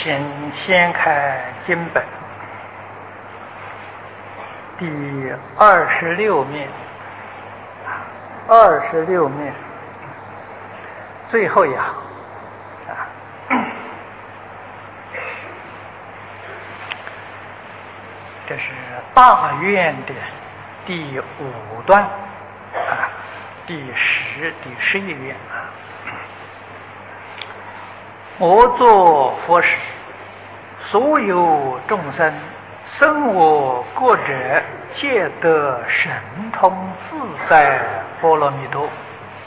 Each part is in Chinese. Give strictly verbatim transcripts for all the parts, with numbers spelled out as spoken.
请先开经本第二十六面，二十六面最后一行啊，这是大愿的第五段啊，第十、第十一愿啊。我作佛时，所有众生生我国者，皆得神通自在波罗蜜多。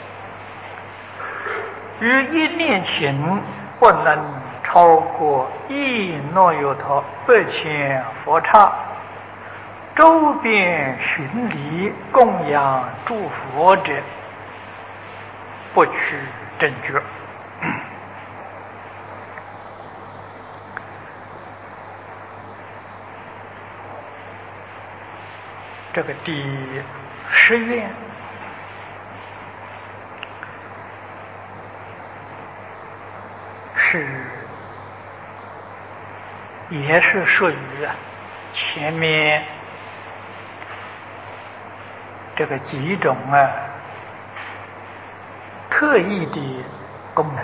于一念前，不能超过一诺由他百千佛刹，周边巡礼供养诸佛者，不取正觉。这个第十愿是也是属于前面这个几种啊特异的功能。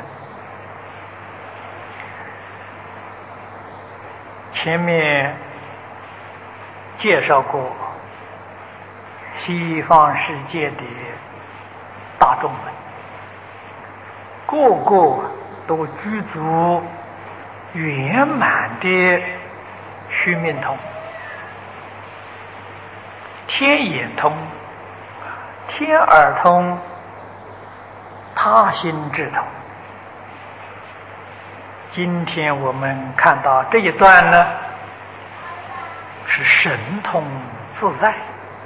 前面介绍过西方世界的大众们，个个都具足圆满的须弥通、天眼通、天耳通、他心智通。今天我们看到这一段呢，是神通自在，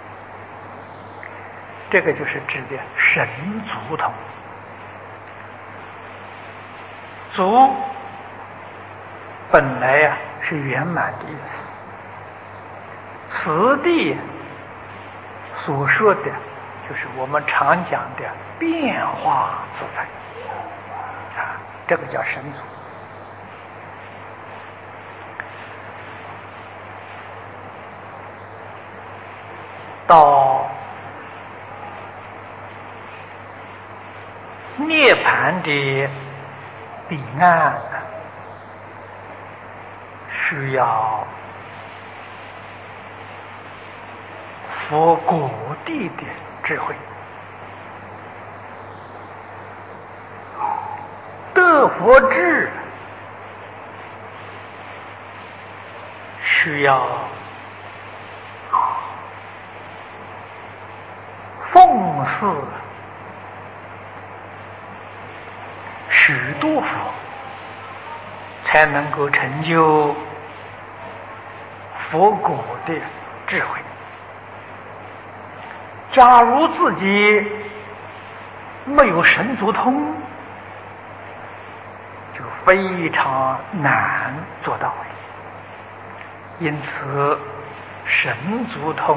这个就是指的神足通。足本来呀、啊、是圆满的意思，此地所说的就是我们常讲的变化自在啊，这个叫神足。到涅槃的彼岸，需要佛果地的智慧。得佛智需要奉祀许多佛，才能够成就佛果的智慧。假如自己没有神足通，就非常难做到。因此神足通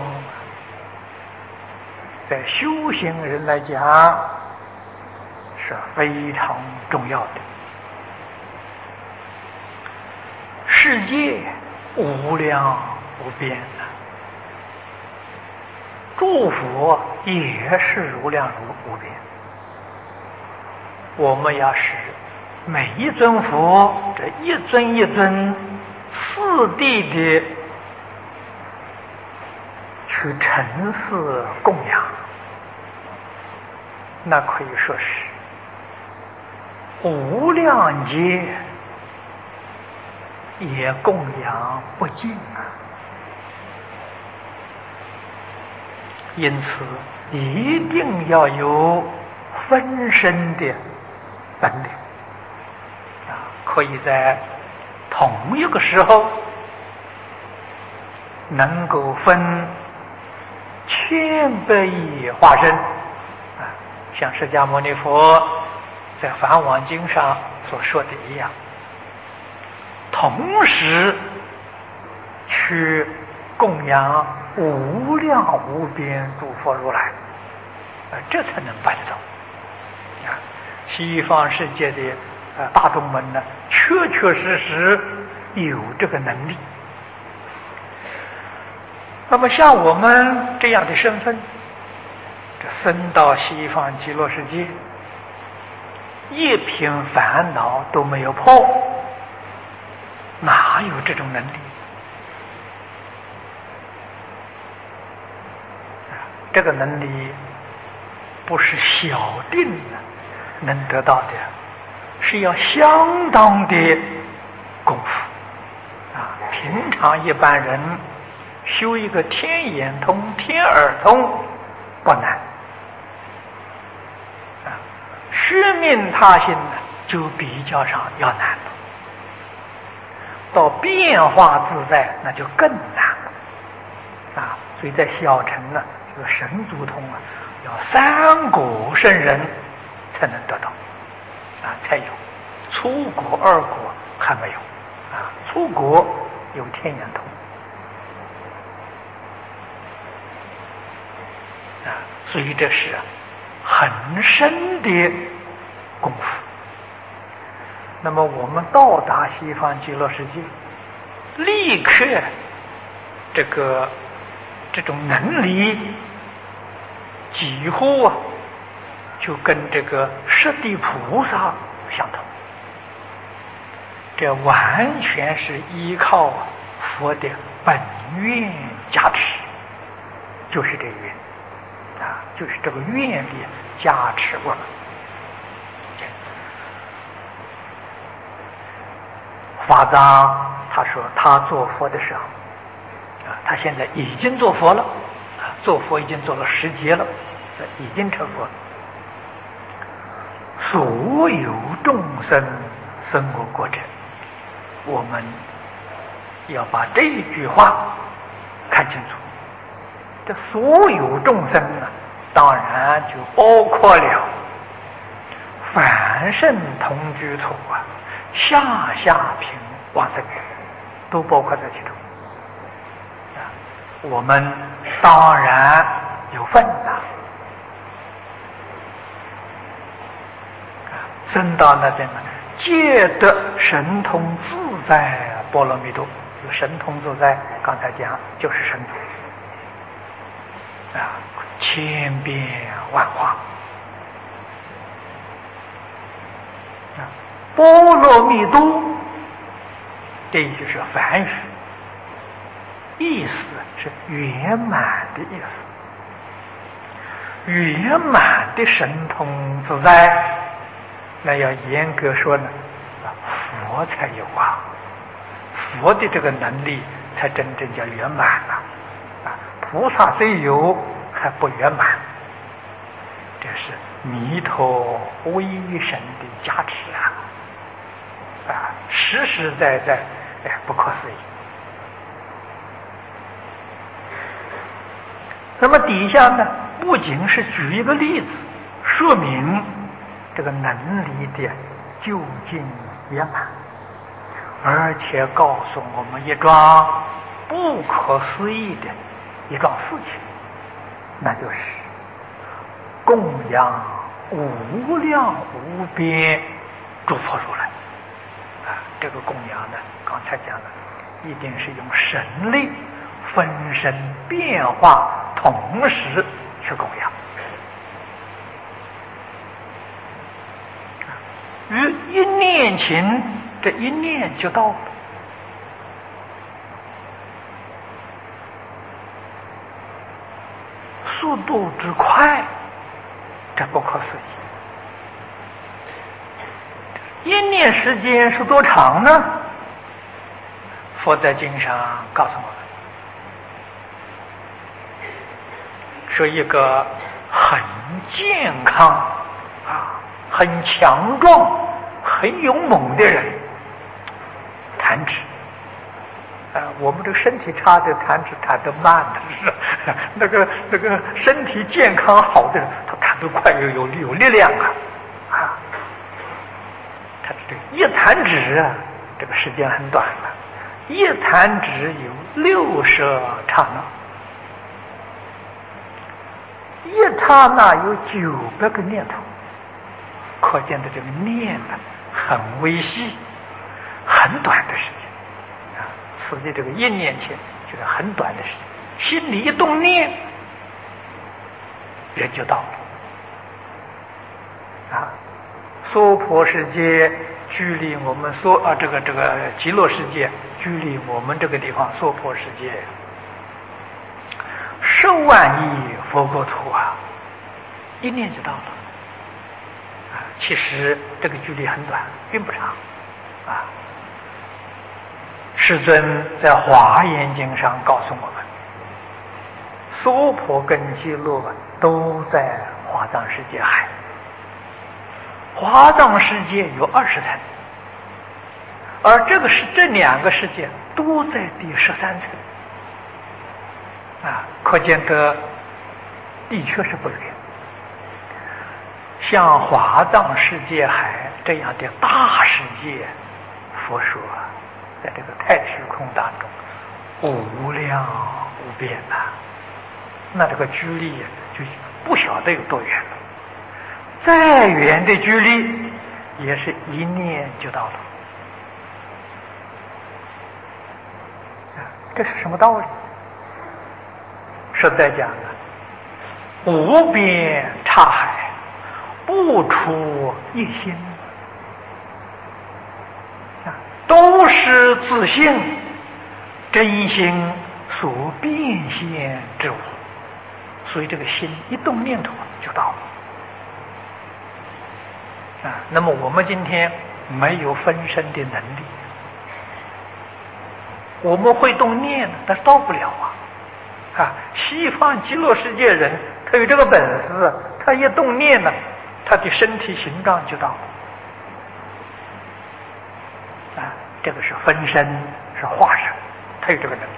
在修行人来讲是非常重要的。世界无量无边，诸佛也是无量无边。我们要使每一尊佛，这一尊一尊次第的去陈示供养，那可以说是无量劫也供养不尽啊。因此一定要有分身的本领啊，可以在同一个时候能够分千百亿化身啊，像释迦牟尼佛在《梵网经》上所说的一样，同时去供养无量无边诸佛如来啊，这才能办得到啊。西方世界的呃大众们呢，确确确实实有这个能力。那么像我们这样的身份，这生到西方极乐世界，一品烦恼都没有破，哪有这种能力？这个能力不是小定能得到的，是要相当的功夫啊！平常一般人修一个天眼通、天耳通不难啊，虚命他心呢就比较上要难了，到变化自在那就更难了啊！所以在小乘呢，这个神足通啊，要三果圣人才能得到啊，才有。初果、二果还没有啊，初果有天眼通啊，所以这是很深的功夫。那么我们到达西方极乐世界，立刻这个这种能力几乎啊就跟这个十地菩萨相同，这完全是依靠佛的本愿加持，就是这个愿啊，就是这个愿力加持我们。法藏他说他做佛的时候啊，他现在已经做佛了啊，做佛已经做了十劫了，已经成佛了。所有众生生我国者，我们要把这一句话看清楚。这所有众生呢，当然就包括了凡圣同居土啊，下下品往生，都包括在其中啊。我们当然有份呐。生到那边呢，皆得神通自在波罗蜜多。这个神通自在，刚才讲就是神通啊，千变万化啊。波罗蜜多，这就是梵语，意思是圆满的意思。圆满的神通自在，那要严格说呢，佛才有啊，佛的这个能力才真正叫圆满了啊。菩萨虽有，还不圆满，这是弥陀威神的加持啊，啊，实实在在，哎，不可思议。那么底下呢，不仅是举一个例子，说明这个能力的究竟圆满，而且告诉我们一桩不可思议的一桩事情，那就是供养无量无边诸佛如来啊。这个供养呢，刚才讲了，一定是用神力分身变化，同时去供养。于一念情，这一念就到了。速度之快，这不可思议。一念时间是多长呢？佛在经上告诉我们，说一个很健康啊，很强壮、很勇猛的人，弹指啊，我们这个身体差的弹指弹得慢的是，那个那个身体健康好的人，他弹得快，有有有力量啊啊！他这个一弹指啊，这个时间很短了，一弹指有六十刹那。一刹那有九百个念头，可见的这个念呢很微细， 很短的时间啊，此地这个一念前就是很短的时间，心里一动念，人就到了啊。娑婆世界距离我们娑啊这个这个极乐世界距离我们这个地方娑婆世界十万亿佛国土啊，一念就到了啊。其实这个距离很短，并不长啊。世尊在《华严经》上告诉我们，娑婆跟极乐都在华藏世界海。华藏世界有二十层，而这个是这两个世界都在第十三层啊，可见得的确是不远。像华藏世界海这样的大世界，佛说在这个太虚空当中无量无边呐、啊，那这个距离就不晓得有多远了。再远的距离也是一念就到了啊，这是什么道理？实在讲啊，无边刹海，不出一心啊，都是自性真心所变现之物，所以这个心一动念头就到了啊。那么我们今天没有分身的能力，我们会动念，但是到不了啊。啊，西方极乐世界人他有这个本事，他一动念呢，他的身体形状就到了啊。这个是分身，是化身，他有这个能力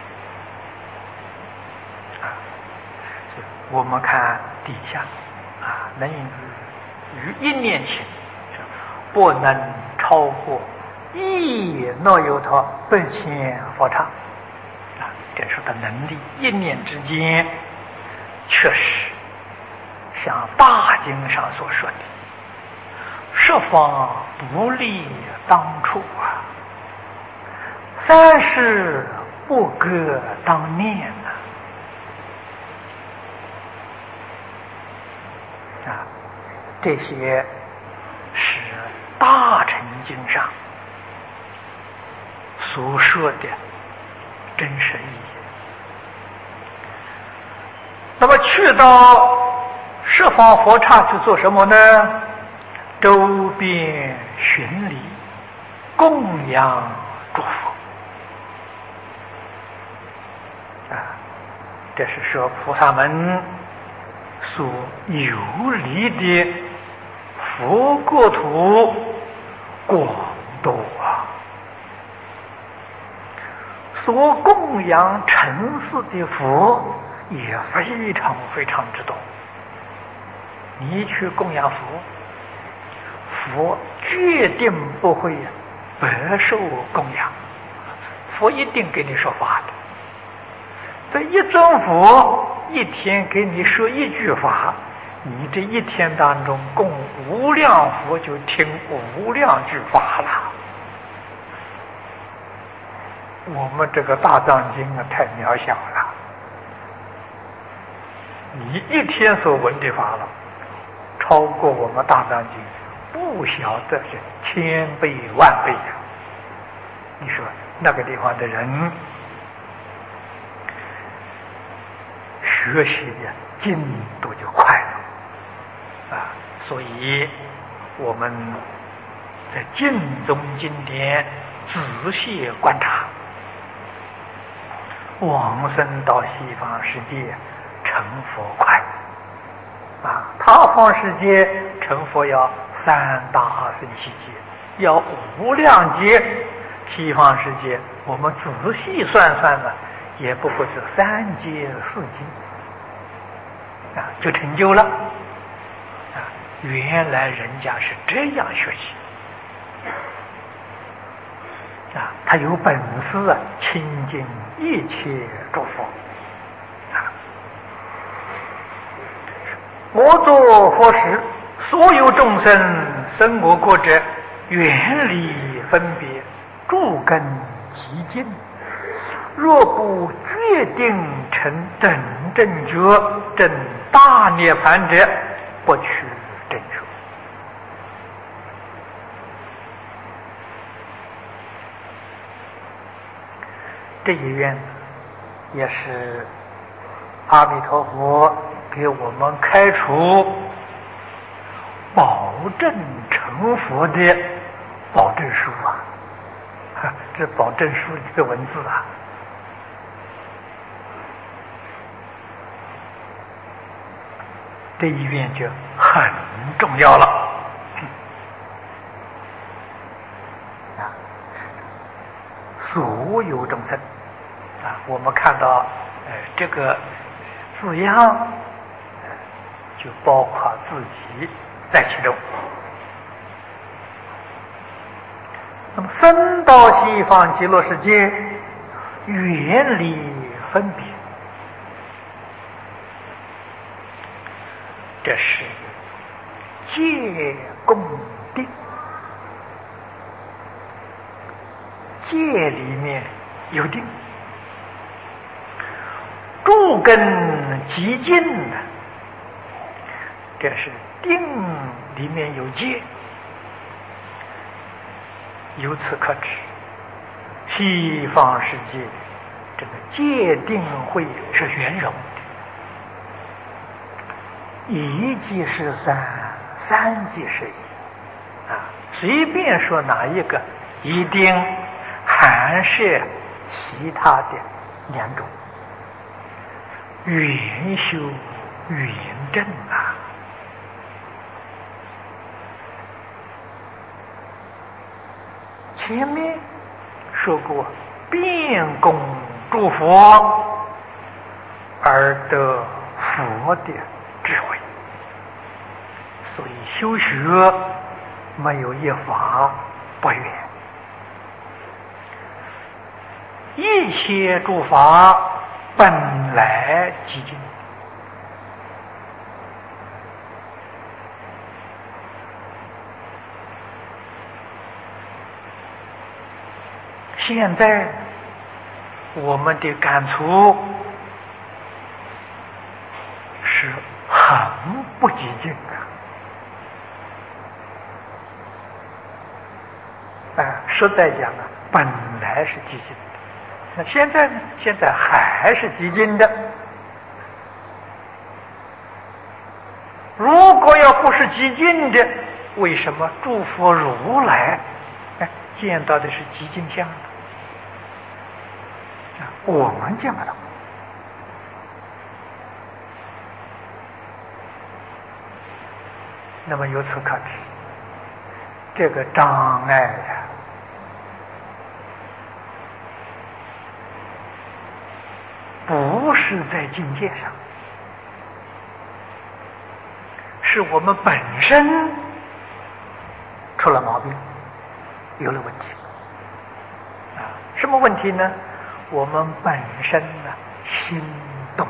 啊。我们看底下啊，能于一念前不能超过一那由他百千佛刹啊，这说的能力一念之间，确实像大经上所说的，十方不立当处啊，三世不隔当念呐啊，这些是大乘经上所说的真实意义。那么去到十方佛刹去做什么呢？周边巡礼，供养诸佛啊，这是说菩萨们所游历的佛国土广多啊，所供养尘世的佛也非常非常之多。你去供养佛，佛决定不会白受供养，佛一定给你说法的。这一尊佛一天给你说一句法，你这一天当中供无量佛就听无量句法了。我们这个大藏经啊，太渺小了，你一天所闻的法了，超过我们大藏经不晓得是千倍万倍呀！你说那个地方的人学习的进度就快了啊！所以我们在经中经典仔细观察，往生到西方世界成佛快啊，他方世界成佛要三大圣悉劫，要无量劫。西方世界我们仔细算算呢，也不过是三劫四劫啊，就成就了啊！原来人家是这样学习啊，他有本事啊，亲近一切诸佛啊。我作佛时，所有众生生我国者，远离分别， 诸根极尽，若不决定成真正觉、正大涅盘者，不取正觉。这一愿也是阿弥陀佛给我们开出保证成佛的保证书啊！这保证书这个文字啊，这一愿就很重要了。啊，所有众生啊，我们看到呃这个字样，呃，就包括自己在其中。那么生到西方极乐世界，远离分别，这是戒共定。戒里面有定，诸根极尽的，这是定里面有戒。由此可知，西方世界这个戒定慧是圆融的，一即是三，三即是一啊，随便说哪一个，一定含摄其他的两种，圆修圆正啊。前面说过，遍供诸佛而得佛的智慧，所以修学没有一法不圆，一切诸法本来寂静。现在我们的感触是很不寂静的，啊，实在讲啊，本来是寂静的，那现在呢？现在还是寂静的。如果要不是寂静的，为什么诸佛如来哎见到的是寂静相呢？我们见不到。那么由此可知，这个障碍呀，不是在境界上，是我们本身出了毛病，有了问题。啊，什么问题呢？我们本身呢，心动，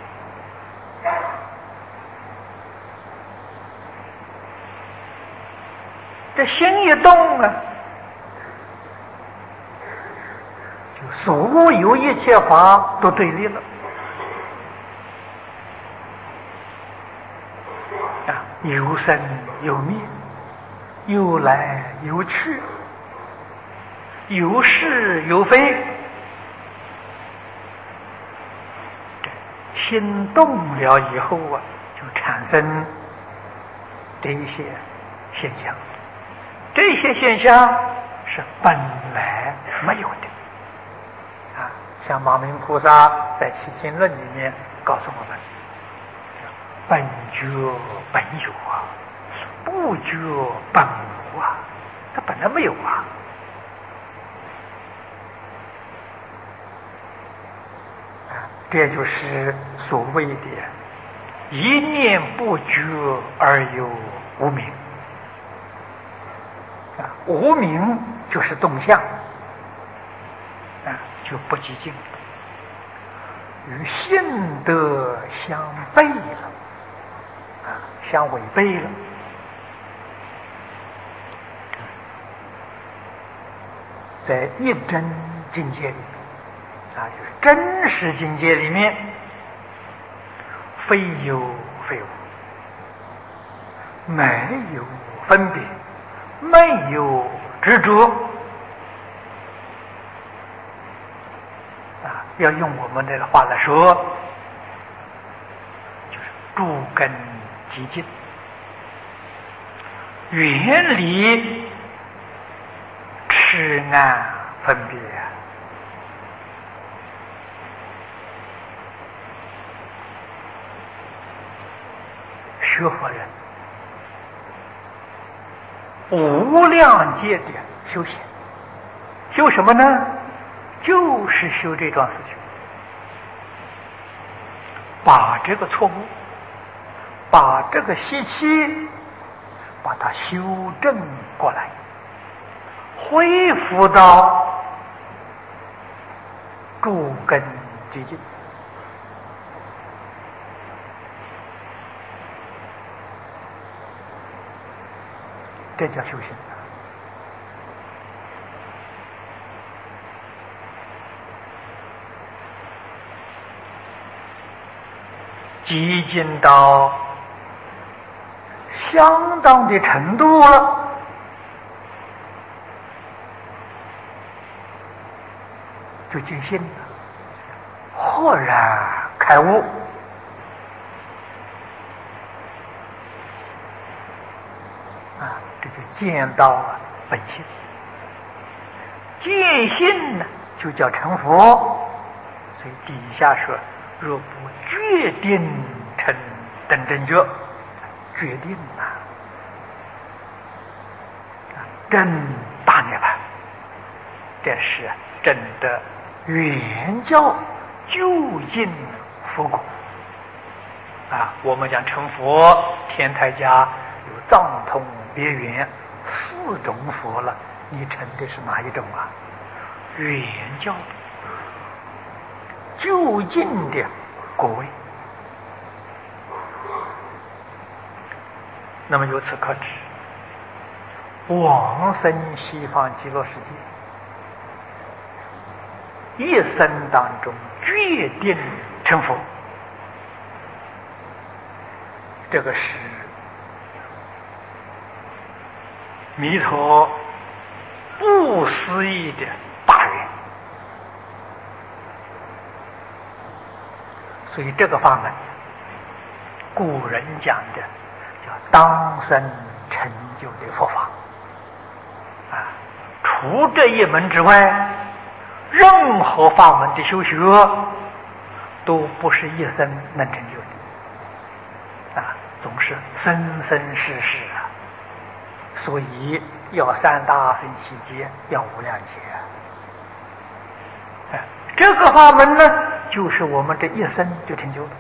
这心一动啊，就所有一切法都对立了啊，有生有灭，有来有去，有是有非。心动了以后啊，就产生这一些现象，这些现象是本来没有的啊。像马明菩萨在《起经论》里面告诉我们，本觉本有啊，不觉本无啊，它本来没有啊。这就是所谓的一念不觉而有无明啊，无明就是动向啊，就不寂静，与性德相悖了啊，相违背了。 在一真境界里面啊，就是真实境界里面，非有非无，没有分别，没有执着啊。要用我们的话来说，就是诸根寂静，远离痴暗分别。学佛人无量劫的修行，修什么呢？就是修这桩事情，把这个错误，把这个习气，把它修正过来，恢复到诸根寂静。这叫修行。寂静到相当的程度了，就见性了，豁然开悟。啊，这就见到了本性。见性呢，就叫成佛。所以底下说，若不决定成等正觉，决定啊，真大涅槃，这是真的原教究竟佛果啊。我们讲成佛，天台家有藏通别圆四种佛了，你成的是哪一种啊？原教的究竟的果位。那么由此可知，往生西方极乐世界，一生当中决定成佛，这个是弥陀不思议的大愿。所以这个法门，古人讲的叫当生成就的佛法啊。除这一门之外，任何法门的修学都不是一生能成就的啊，总是生生世世啊。所以要三大乘七劫，要无量劫啊。这个法门呢，就是我们这一生就成就了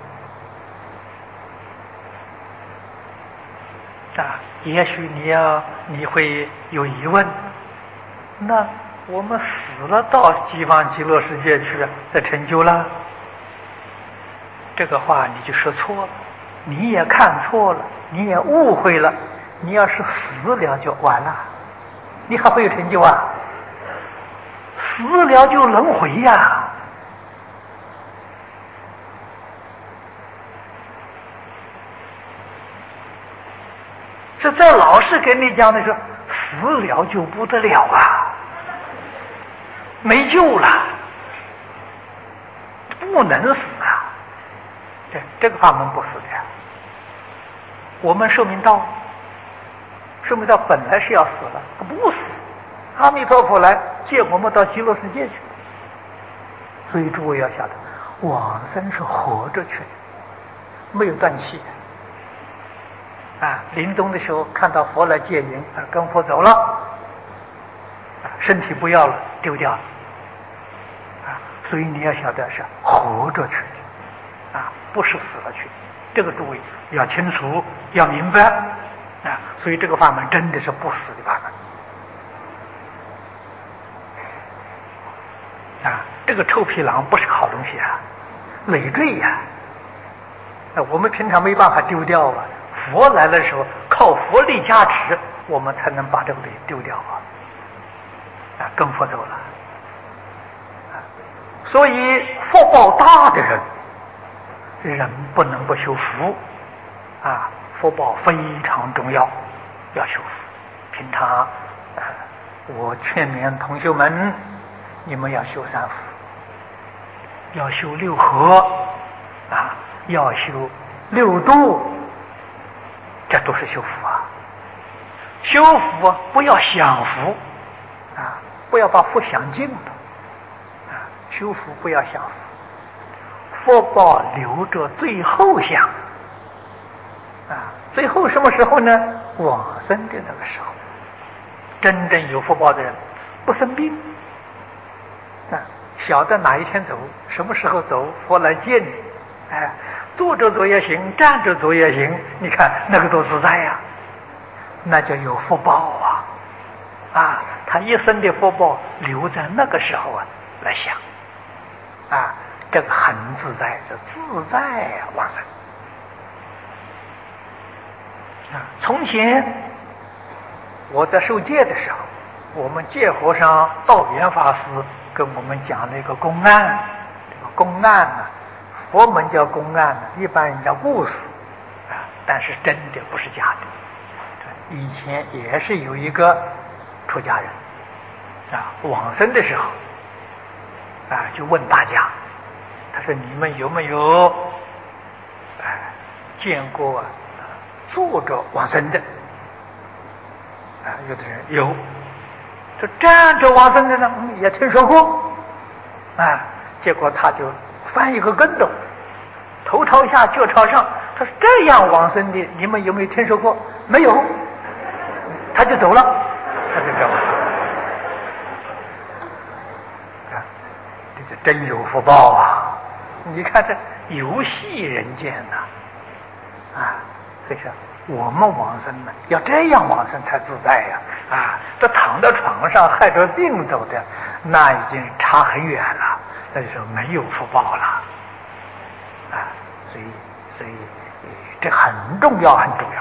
啊。也许你要你会有疑问，那我们死了到西方极乐世界去再成就了，这个话你就说错了，你也看错了，你也误会了。你要是死了就完了，你还会有成就啊？死了就轮回呀、啊！这在老师给你讲的时候，死了就不得了啊，没救了，不能死啊！这这个法门不死的，我们寿命到了。寿命到本来是要死了，不死，阿弥陀佛来接我们到极乐世界去。所以诸位要晓得，往生是活着去的，没有断气啊。临终的时候看到佛来接引，跟佛走了，啊，身体不要了，丢掉了啊。所以你要晓得是活着去的啊，不是死了去的。这个诸位要清楚，要明白啊。所以这个法门真的是不死的法门啊。这个臭皮囊不是好东西啊，累赘呀、啊。我们平常没办法丢掉啊，佛来的时候靠佛力加持，我们才能把这个给丢掉啊。 啊，跟佛走了。啊，所以福报大的人，人不能不修福。啊，福报非常重要，要修福。平常，啊，我劝勉同学们，你们要修三福，要修六合，啊，要修六度，这都是修福啊。修福啊，不要享福，啊，不要把福享尽了，啊，修福不要享福，福报留着最后享。啊，最后什么时候呢？往生的那个时候，真正有福报的人不生病，啊，晓得哪一天走，什么时候走，佛来接你，哎，坐着走也行，站着走也行，你看那个都自在呀，那就有福报啊！啊，他一生的福报留在那个时候啊来想，啊，这个很自在，就自在啊往生。啊，从前我在受戒的时候，我们戒和尚道元法师跟我们讲了一个公案。这个公案呢，佛门叫公案呢，一般人叫故事啊，但是真的不是假的。以前也是有一个出家人啊，往生的时候啊，就问大家，他说：“你们有没有哎见过？”坐着往生的啊，有的人有，这站着往生的呢，嗯，也听说过啊。结果他就翻一个跟斗，头朝下脚朝上，他说：“这样往生的，你们有没有听说过？”没有，他就走了，他就这样往生啊，这就真有福报啊！你看这游戏人间呐，啊。所以说，我们往生呢，要这样往生才自在呀！啊，这躺在床上害着病走的，那已经差很远了，那就说没有福报了。啊，所以，所以这很重要，很重要。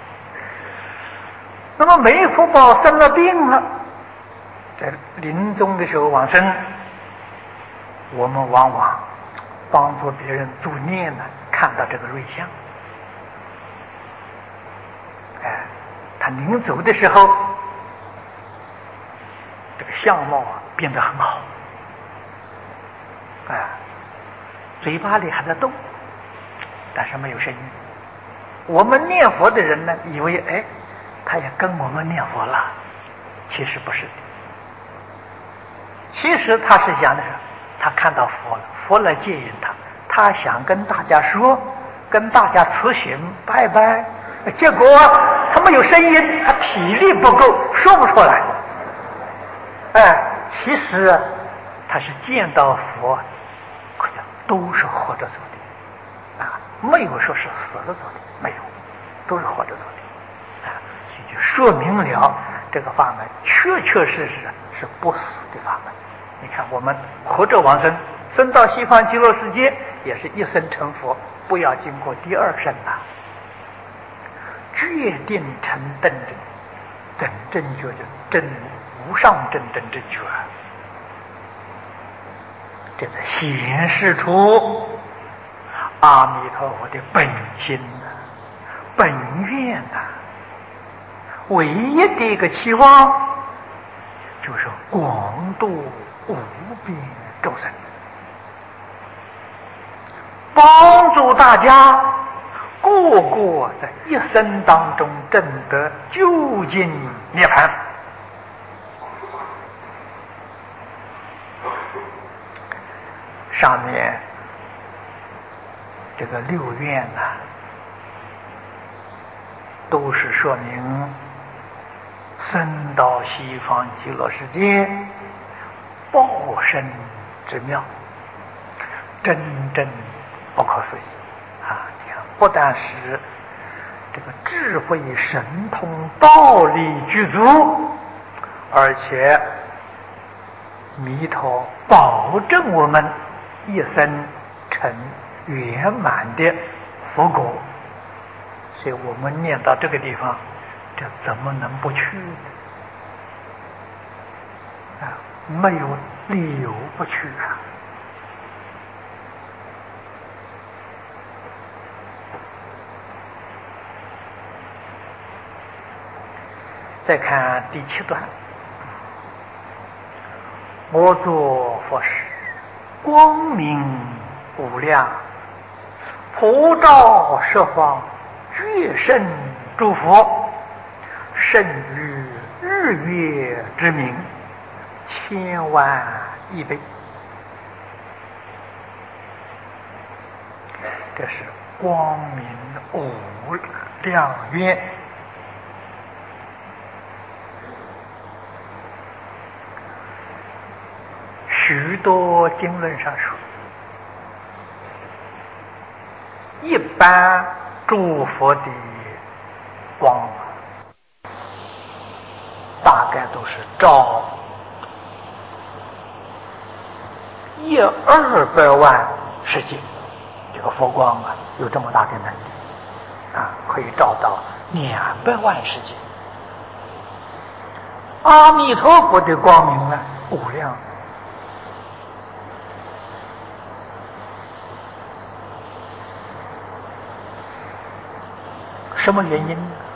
那么没福报，生了病了，在临终的时候往生，我们往往帮助别人助念呢，看到这个瑞相。哎，他临走的时候，这个相貌啊变得很好，哎，嘴巴里还在动，但是没有声音。我们念佛的人呢，以为哎，他也跟我们念佛了，其实不是的。其实他是想的是，他看到佛了，佛来接引他，他想跟大家说，跟大家辞行拜拜。结果他没有声音，他体力不够，说不出来。哎，其实他是见到佛，都是活着走的啊，没有说是死了走的，没有，都是活着走的啊，所以就说明了这个法门确确实实是不死的法门。你看，我们活着往生，生到西方极乐世界，也是一生成佛，不要经过第二生啊。决定成等正，等正觉就真无上正等正觉，这是显示出阿弥陀佛的本心呐、本愿呐、唯一的一个期望就是广度无边众生，帮助大家个个在一生当中证得究竟涅槃。上面这个六愿呢、啊，都是说明生到西方极乐世界报身之妙，真正不可思议啊！你看，不但是这个智慧神通道力具足，而且弥陀保证我们一生成圆满的佛果。所以我们念到这个地方，这怎么能不去呢？ 啊，没有理由不去啊。再看第七段，我作佛时，光明无量，普照十方，觉圣诸佛，胜于日月之明，千万亿倍。这是光明无量愿。许多经论上说，一般诸佛的光大概都是照一二百万世界。这个佛光啊，有这么大的能力啊，可以照到两百万世界。阿弥陀佛的光明呢，无量。什么原因呢？